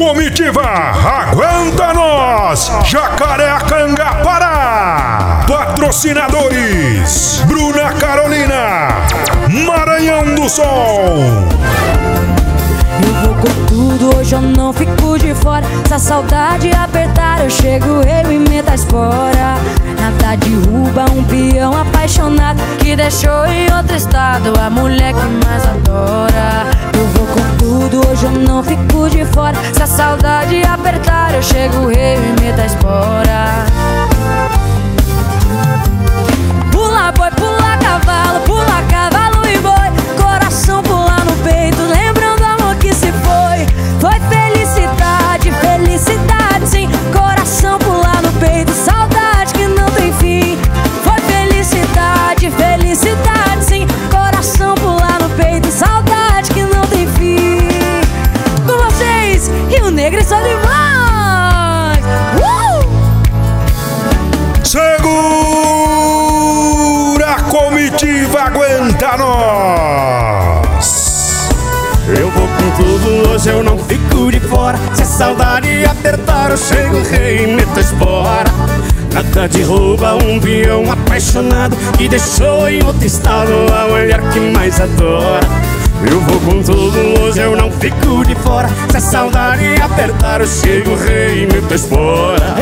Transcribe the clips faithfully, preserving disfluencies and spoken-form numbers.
Comitiva Aguenta Nós, Jacareacanga, Pará. Patrocinadores: Bruna Carolina, Maranhão do Sol. Eu vou com tudo, hoje eu não fico de fora. Se a saudade apertar, eu chego, eu e meto a espora. Nada derruba um peão apaixonado que deixou em outro estado a mulher que mais adora. Eu vou com tudo, hoje eu não fico de fora. Se a saudade apertar, eu chego, eu e meto a espora. Pula boi, pula cavalo, pula cavalo e boi. Coração pula no peito, lembrando amor que se foi. Foi felicidade, felicidade sim. Coração pula no peito, saudade que não tem fim. Foi felicidade, felicidade sim. Coração pula no peito, saudade que não tem fim. Com vocês, Rio Negro e Solimões. uh! Segura, Comitiva Aguenta Nós. Eu vou com tudo, hoje eu não fico de fora. Se a saudade apertar, eu chego, rei, meto a espora. Nada derruba um peão apaixonado que deixou em outro estado a mulher que mais adora. Eu vou com tudo, hoje eu não fico de fora. Se a saudade apertar, eu chego, rei, meto a espora.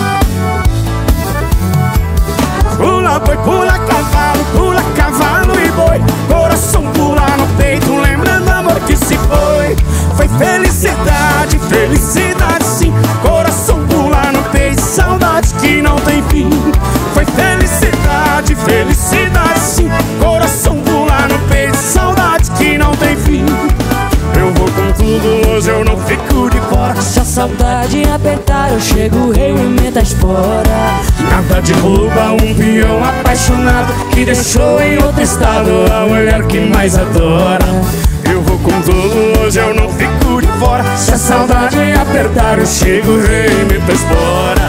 Pula boi, pula cavalo, pula cavalo e boi. Coração pula no peito, lembrando amor que se foi. Foi felicidade, felicidade sim. Coração pula no peito, saudade que não tem fim. Foi felicidade, felicidade sim. Coração pula no peito, saudade que não tem fim. Eu vou com tudo, hoje eu não fico de fora. Se a saudade apertar, eu chego, rei, e meto a espora. Nada derruba um peão apaixonado que deixou em outro estado a mulher que mais adora. Eu vou com tudo, hoje eu não fico de fora. Se a saudade apertar, eu chego, rei, meto a espora.